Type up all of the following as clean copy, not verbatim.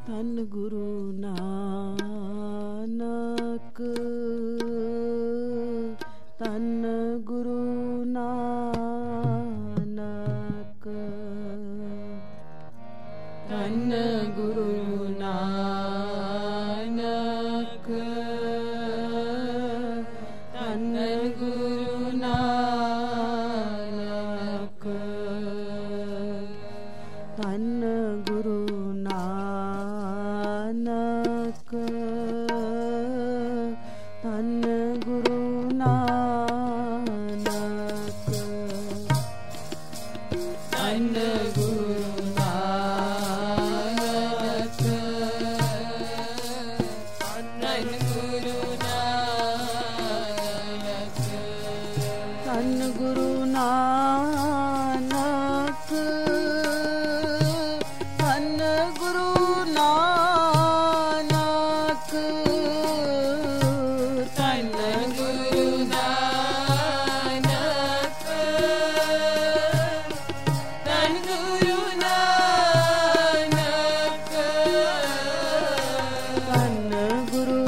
ਧੰਨ ਗੁਰੂ ਨਾਨਕ, ਧੰਨ ਗੁਰੂ ਨਾਨਕ, ਧੰਨ ਗੁਰੂ ਨਾਨਕ, ਧੰਨ ਗੁਰੂ ਨਾਨਕ, ਧੰਨ ਗੁਰੂ ਨਾਨਕ, ਧੰਨ ਗੁਰੂ ਨਾਨਕ, ਧੰਨ ਗੁਰੂ ਨਾਨਕ, ਧੰਨ ਗੁਰੂ ਨਾਨਕ, ਧੰਨ ਗੁਰੂ ਨਾਨਕ, ਧੰਨ ਗੁਰੂ ਨਾਨਕ, ਧੰਨ ਗੁਰੂ ਨਾਨਕ, ਧੰਨ ਗੁਰੂ ਨਾਨਕ, ਧੰਨ ਗੁਰੂ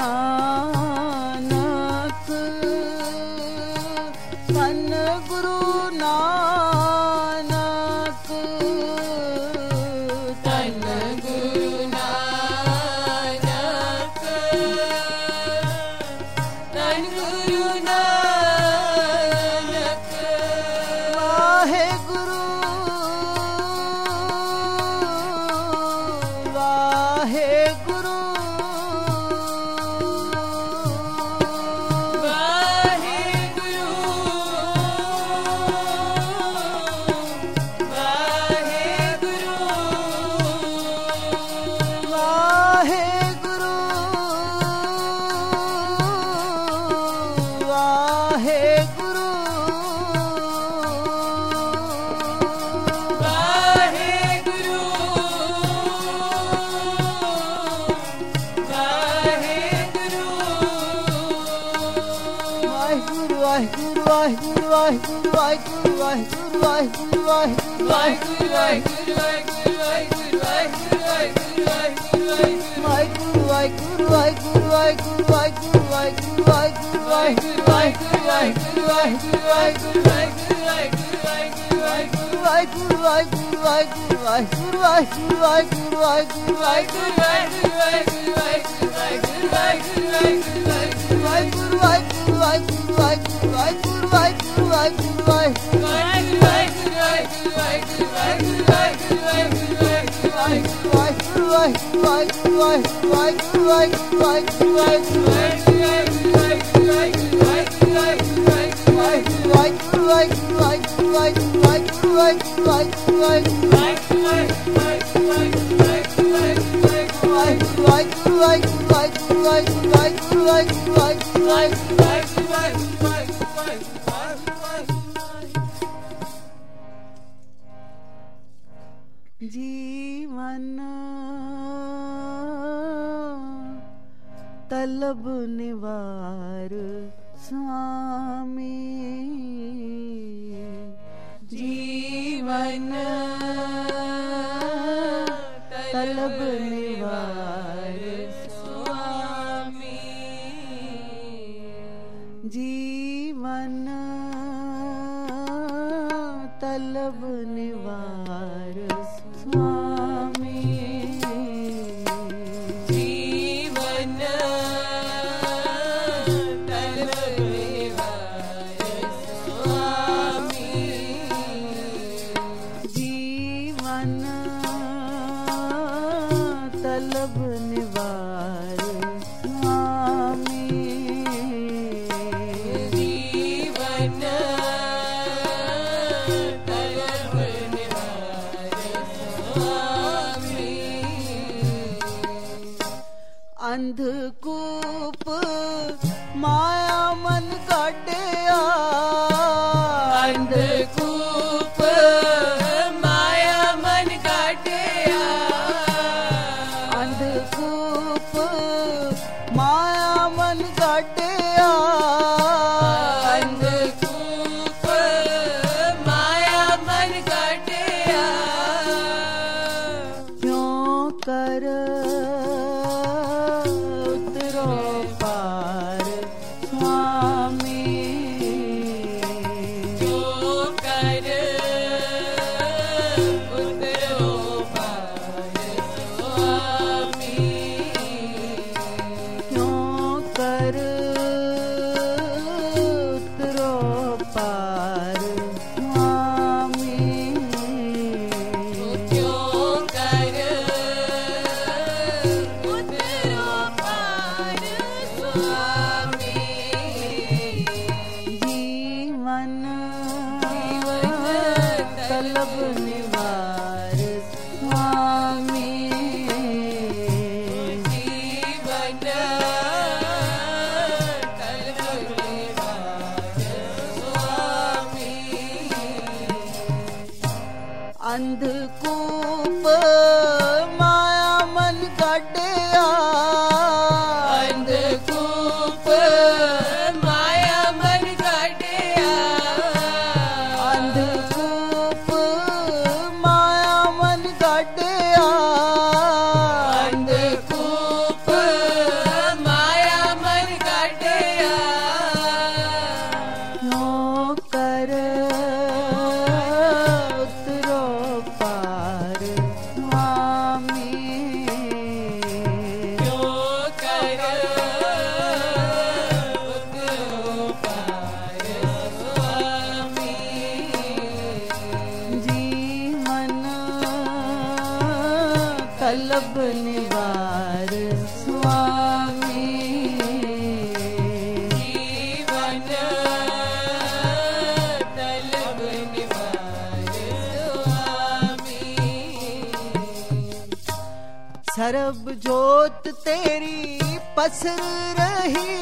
ਨਾਨਕ, ਧੰਨ ਗੁਰੂ ਨਾਨਕ, ਧੰਨ ਗੁਰੂ ਨਾਨਕ, ਧੰਨ ਗੁਰੂ ਨਾਨਕ, ਵਾਹਿਗੁਰੂ ਵਾਹਿਗੁਰੂ ਵਾਹਿਗੁਰੂ ਵਾਹਿਗੁਰੂ ਵਾਹਿਗੁਰੂ ਵਾਹਿਗੁਰੂ ਵਾਹਿਗੁਰੂ ਵਾਹਿਗੁਰੂ ਵਾਹਿਗੁਰੂ ਵਾਹਿਗੁਰੂ ਵਾਹਿਗੁਰੂ ਵਾਹਿਗੁਰੂ ਵਾਹਿਗੁਰੂ ਵਾਹਿਗੁਰੂ ਵਾਹਿਗੁਰੂ ਵਾਹਿਗੁਰੂ ਜੀਵਨ ਤਲਬ ਨਿਵਾਰ ਸੁਆਮੀ, ਜੀਵਨ ਤਲਬ ਨਿਵਾਰ ਸੁਆਮੀ, ਜੀਵਨ ਤਲਬ ਨਿਵਾਰ ਸੁਆਮੀ, ਜੀਵਨ ਤਲਬ ਨਿਵਾਰ ਸੁਆਮੀ, ਜੀਵਨ ਤਲਬ ਨਿਵਾਰ ਸੁਆਮੀ, ਜੀਵਨ ਅੰਧਕੂਪ ਮਾਇਆ ਮਨ ਕਾਢਿਆ, ਅੰਧਕੂਪ ਮਾਇਆ ਮਨ ਕਾਢਿਆ, ਅੰਧਕੂਪ ਮਾਇਆ ਮਨ ਕਾਢਿਆ, ਅੰਧਕੂਪ ਮਾਇਆ ਮਨ ਕਾਢਿਆ, ਕਿਉਂ ਕਰ अंधकूप माया मन काटिया अंधकूप माया मन काटिया अंधकूप माया मन काटिया अंधकूप माया मन काटिया क्यों कर उतरो पार स्वामी क्यों कर उतरो पार स्वामी जीवन तलब निवार स्वामी जीवन तलब निवार स्वामी सरब जोत तेरी पसर रही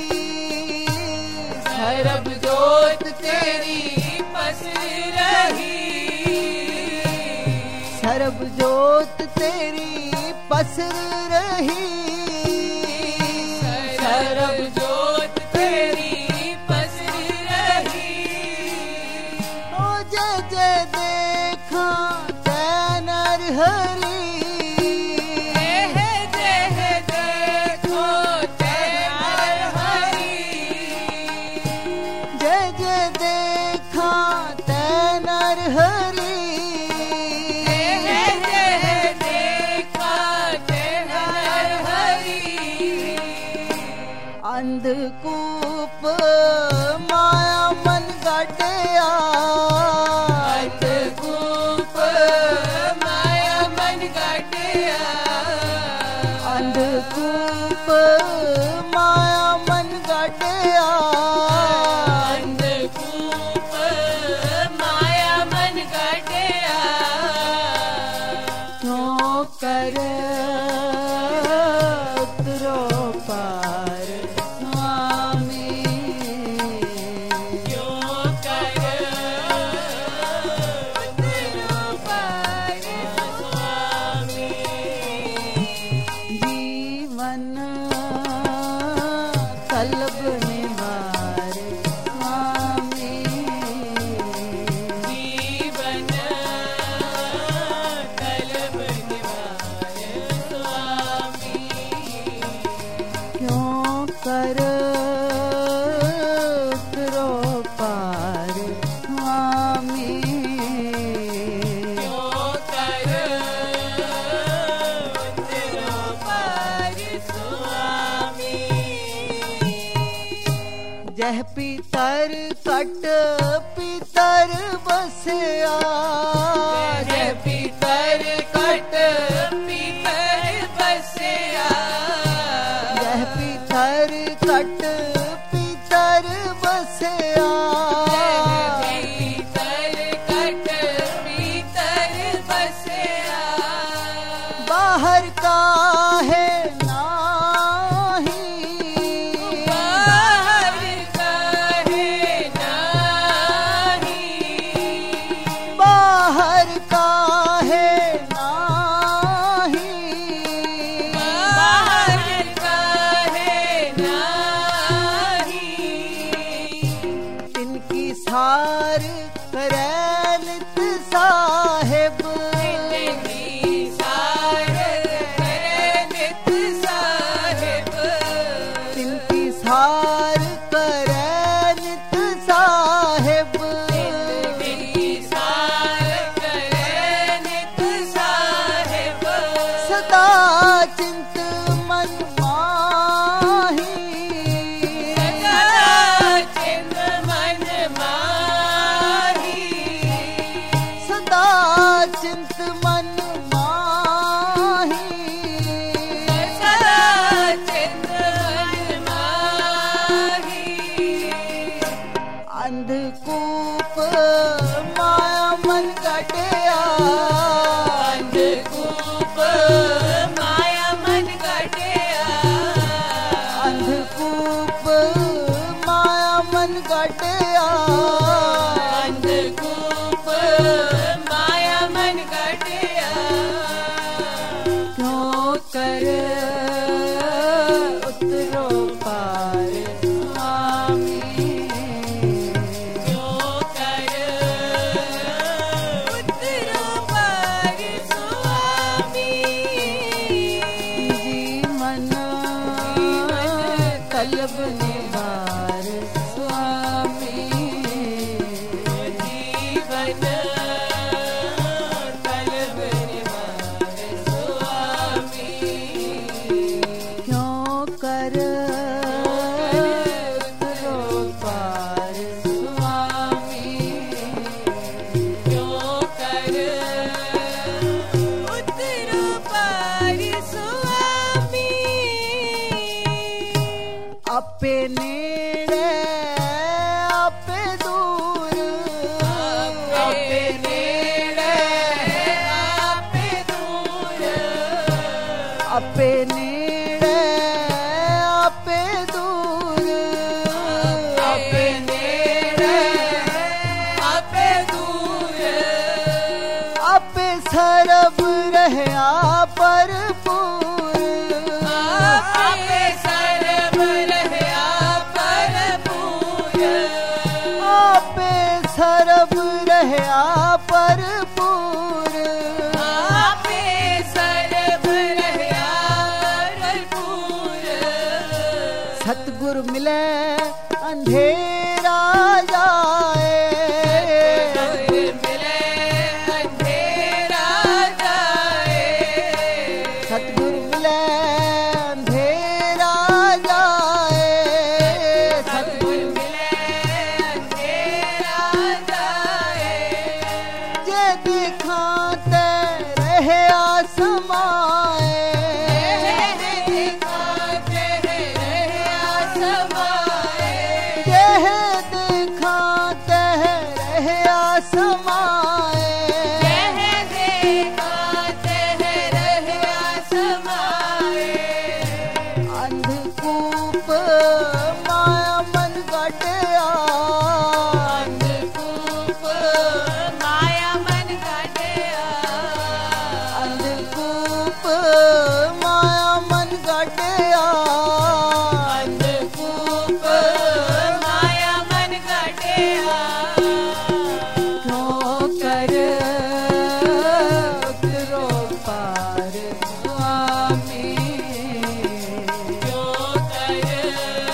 सरब जोत तेरी पसर रही सरब जोत तेरी पसर रही सरब जोत तेरी पसर रही ओ जय जय देखा जय नर हरी जय देखो जय हरि जय जय देखा जय नर हरी जय देखा जय हरि अंधकूप माया मन गाटिया अंधकूप माया मन काटिया अंधकूप माया मन गाटिया अंधकूप माया मन काटिया क्यों कर उतरो पार स्वामी क्यों कर उतरो पार स्वामी जीवन तलब निवार स्वामी जीवन तलब निवार स्वामी क्यों कर उतरो पार स्वामी क्यों कर उतरो पार स्वामी जह पितर कट पितर बसया जय पितर कट पितर बसया जह पितर कट पितर बसया पितर कट पितर बसया बाहर का है नाही बाहर कहे नाही बाहर का है नाही बाहर कहे नाही तिनकी सार करैलित साहेब तिनकी सार करे नित साहिब तिनकी सार करैलित साहेब तिनकी सार करे नित साहिब सदा चिंत मन माही सदा चिंत मन माही सदा चिंत मन माही सदा चिंत मन माही अंधकूप माया मन काटिया अंधकूप माया मन काटिया अंधकूप माया मन काटिया अंधकूप माया मन गढ़िया क्यों कर उतरो पार स्वामी क्यों कर उतरो पार स्वामी जीवन तलब निवार स्वामी जीवन तलब निवार स्वामी क्यों कर उतरो पार स्वामी क्यों कर उतरो पार स्वामी आपे नेड़े आपे दूर आपे नेड़े आपे दूर आपे नेड़े आपे दूर आपे नेड़े आपे दूर आपे सरब रहया भरपूर आपे सर्व रहया भरपूर आपे सरब रहया भरपूर आपे सर्व रहया भरपूर सतगुर मिले अंधेरा जाए मिले अंधेरा जाए सतगुर मिले अंधेरा जाए सतगुर मिले अंधेरा जाए जे दिखाते रहे आसमाए दिखाते रहया समाए जे दिखाते रहे आसमाए दिखाते रहया समाए अंधकूप माया मन गढ़या अंधकूप माया मन गढ़िया अंधकूप माया मन गढ़या अंधकूप माया मन गढ़िया क्यों कर उतरो पार स्वामी क्यों कर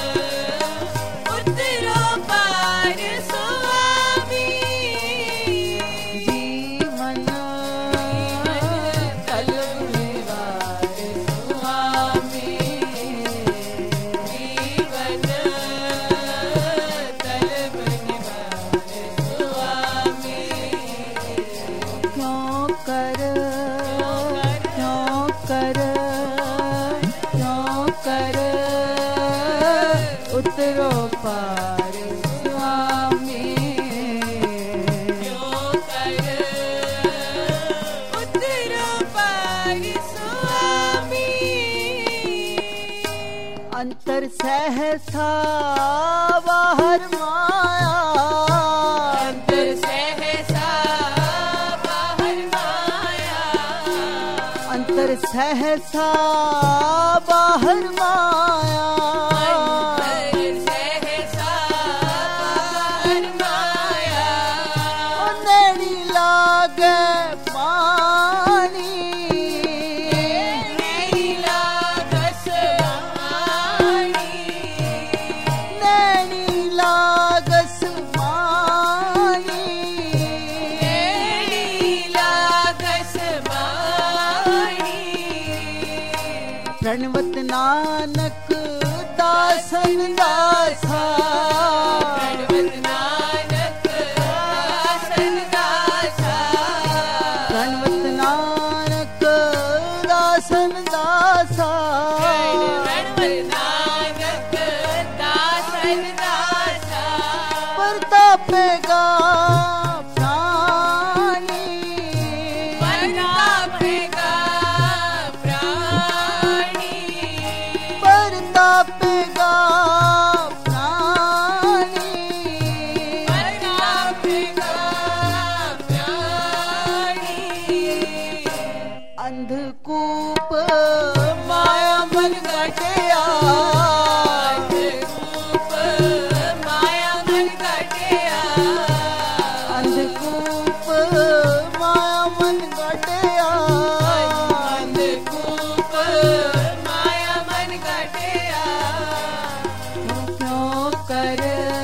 उतरो पार स्वामी जीवन तलब निवार स्वामी जीवन तलब निवार स्वामी क्यों कर क्यों कर क्यों कर उतरो पार स्वामी क्यों कर उतरो पार स्वामी अंतर सहसा बाहर माया अंतर सहसा बाहर माया अंतर सहसा बाहर माया अंतर सहसा बाहर माया ओ नैनी लागे पानी नैनी लागस वाणी नैनी लागस पानी नैनी लागस वाणी प्रणवत नानक दासन दासा प्रणवत नानक दासन दासा प्रणवत नानक दासन दासा प्रणवत नानक दासन दासा परतापेगा प्राणी परतापेगा प्राणी परतापेगा प्राणी परतापेगा प्राणी अंधकूप माया मन घटिया अंधकूप माया मन घटिया अंधकूप माया मन घटिया अंधकूप माया मन घटिया क्यों कर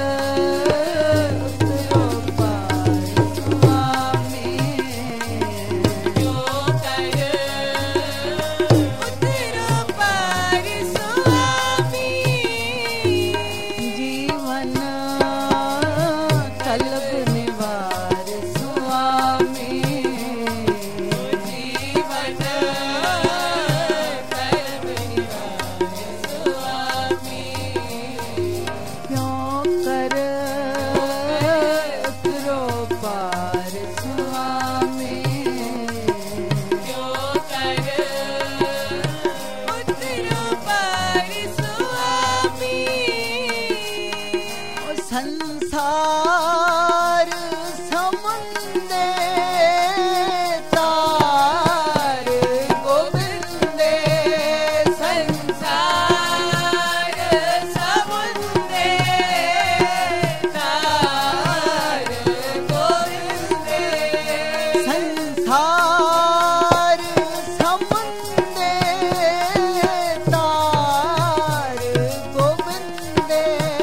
संसार समुंदे तार गोविंदे संसार समुंदे तार गोविंदे संसार समुंदे तार गोविंदे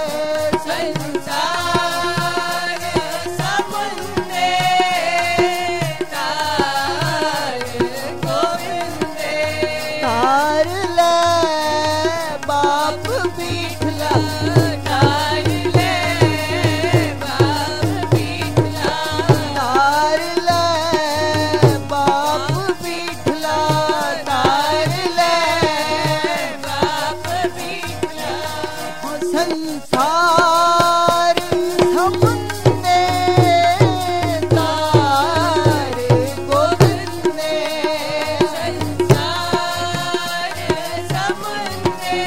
तार ले बाप बीठला तार ले बाप बीठला तार ले बाप बीठला तार ले बाप बीठला संसार समुंदे तार गोविंदे संसार समुंदे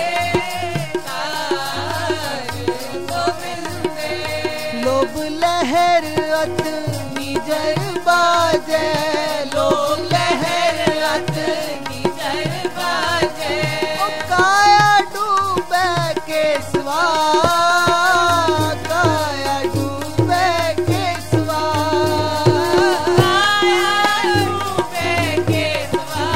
तार गोविंदे लोभ लहर अत निजर बाजे लोभ लहर अत निजर बाजे ओ काया डूबे केसवा काया डूबे केसवा काया डूबे केसवा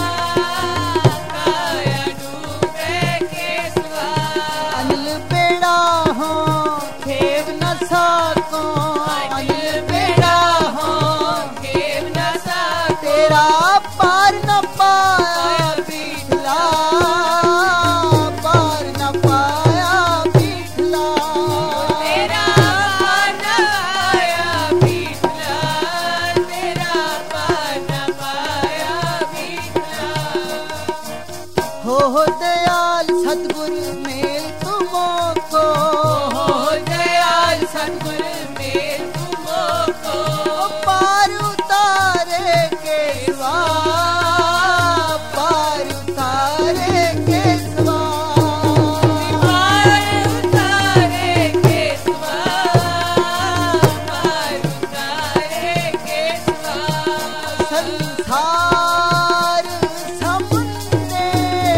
काया डूबे केसवा अनिल बेड़ा हो खेव न साको अनिल बेड़ा हो खेव न साको तेरा पार न पाया बीठला पार न पाया बीठला तेरा पार न पाया बीठला तेरा पार न पाया बीठला हो दयाल सतगुरु मेल तुमको हो दयाल सतगुर मेल तुमको पार उतारे केसवा पार उतारे केसवा पार उतारे केसवा पार उतारे केसवा संसार समुंदे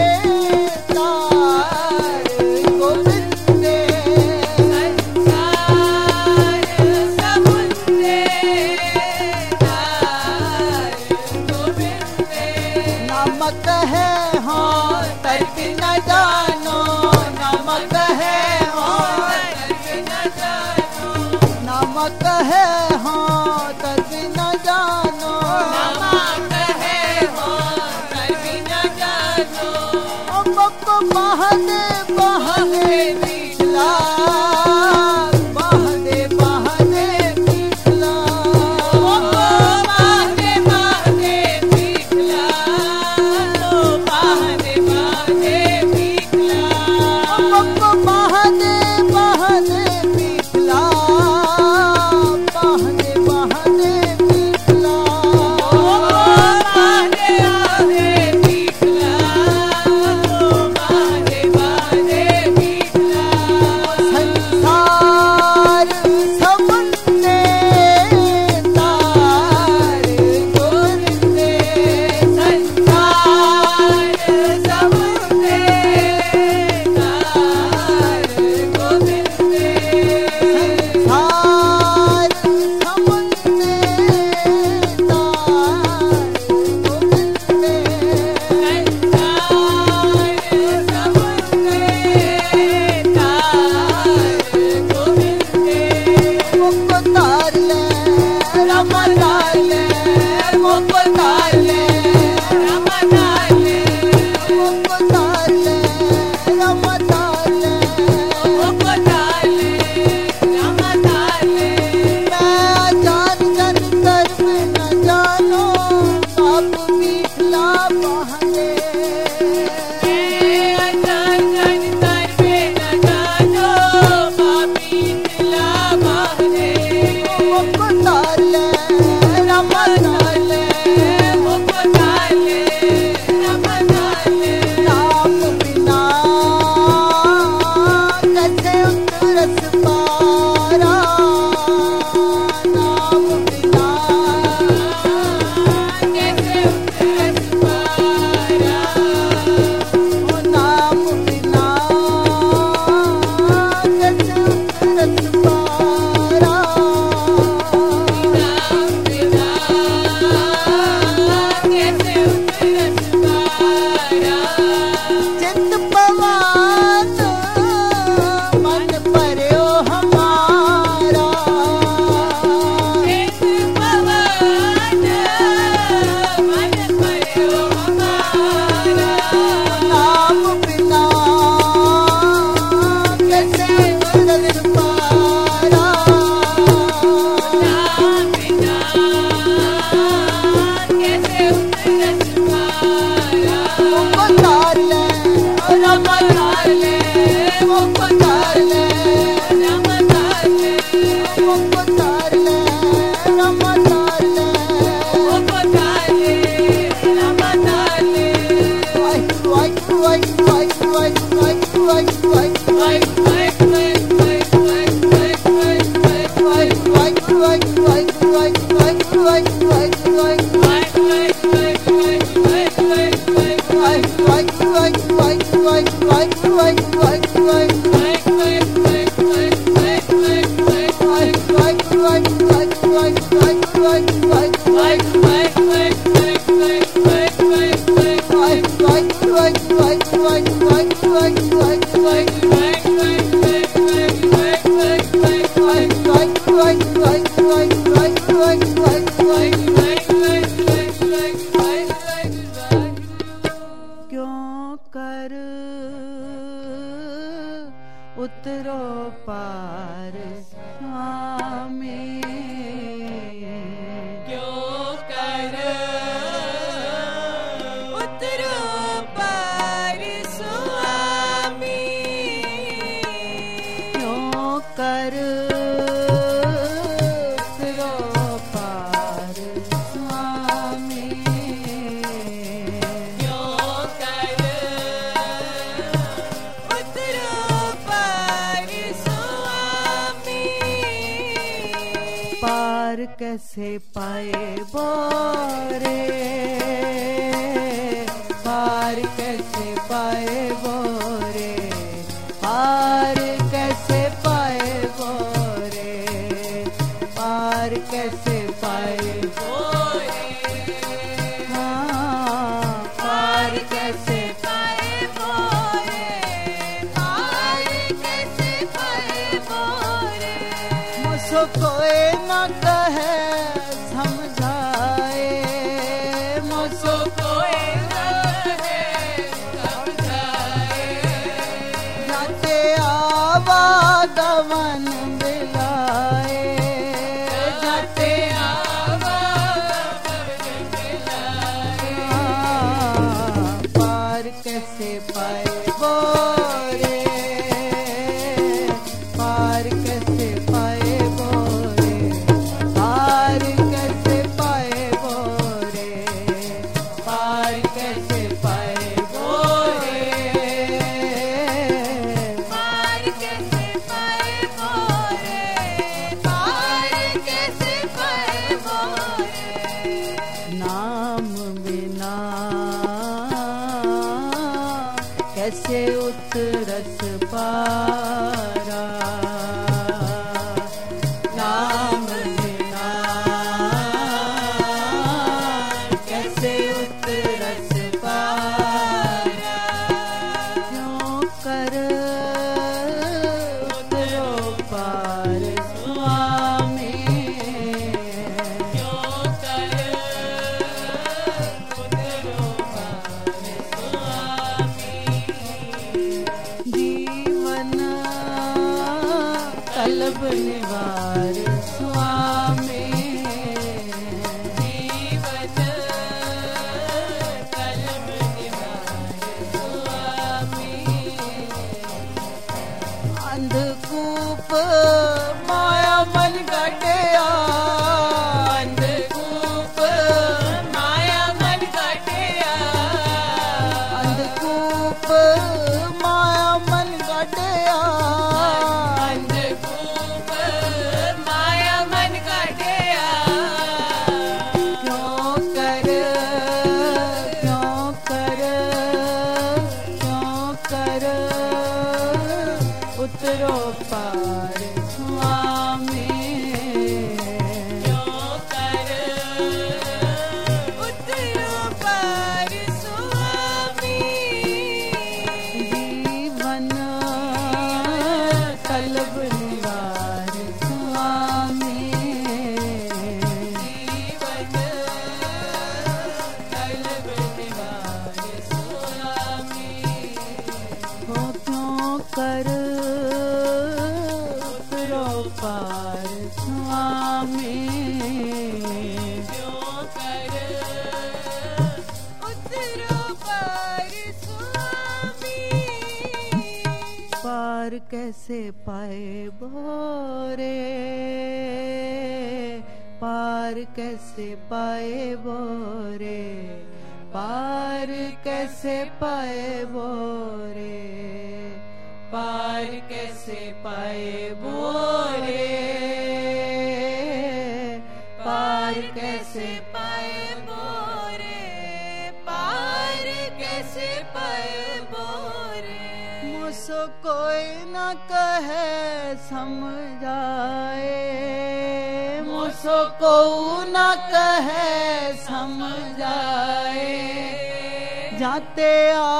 तार गोविंदे संसार समुंदे तार गोविंदे नमक है हो तर्क न जानो नमक है हो नमक है हो तर्क न जानो अम्मको बहदे बहदे बीठला बहदे बहदे बीठला अम्मको बहदे बहदे बीठला बहदे बहदे बीठला बाजे उतरो पार स्वामी। क्यों कर उतरो पार स्वामी। क्यों कर उतरो पार स्वामी। क्यों कर उतरो पार स्वामी। पार कैसे पाए बोरे, पार कैसे पाए बोरे, पार कैसे पाए बोरे, पार कैसे पाए बोरे। हाँ पार कैसे पाए बोरे, पार कैसे पाए बोरे। मुझको कोई न कहे समझाए, मुझको कोई न है समझाए। जाते आवागमन बिलाए, जाते पार कैसे पाए बोरे, पार कैसे पाए बोरे, पार कैसे पाए बोरे, पार कैसे पाए बोरे, पार कैसे पाए बोरे, पार कैसे पाए बोरे। नाम बिना कैसे उतरस पारा, नाम बिना कैसे उतरस पारा। क्यों कर उतरो पार स्वामी। क्यों कर उतरो पार स्वामी। जीवन कल्ब निवार स्वामी। जीवन कल्ब निवार स्वामी। अंधकूप माया मन गढ़या, अंधकूप माया मन गढ़या। अंधकूप माया मन गढ़या, अंधकूप माया मन गढ़या। क्यों कर क्यों कर क्यों कर उतरो पार स्वामी। क्यों कर उतरो पार स्वामी। जीवन कल्ब निवार स्वामी। जीवन कल्ब निवार स्वामी। हो क्यों कर उतरो पार स्वामी। क्यों कर उतरो पार स्वामी। पार कैसे पाए बोरे, पार कैसे पाए बोरे, पार कैसे पाए बोरे, पार कैसे पाए बोरे, पार कैसे पाए बोरे, पार कैसे पाए बोरे। मुझको कोई न कहे समझाए, मुझको न कहे समझाए। जाते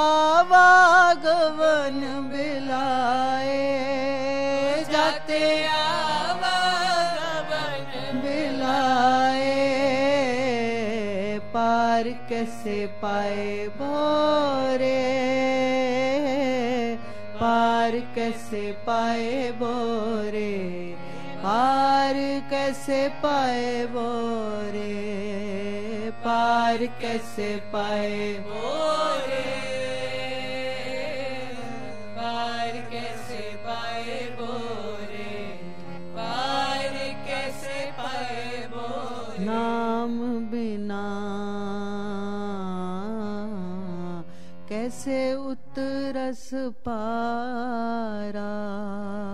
आवागमन बिलाए, जाते आवागमन बिलाए। पार कैसे पाए बोरे, पार कैसे पाए बोरे, पार कैसे पाए बोरे, पार कैसे पाए बोरे, पार कैसे पाए बोरे, पार कैसे पाए बोरे। नाम बिना कैसे उतरस पारा,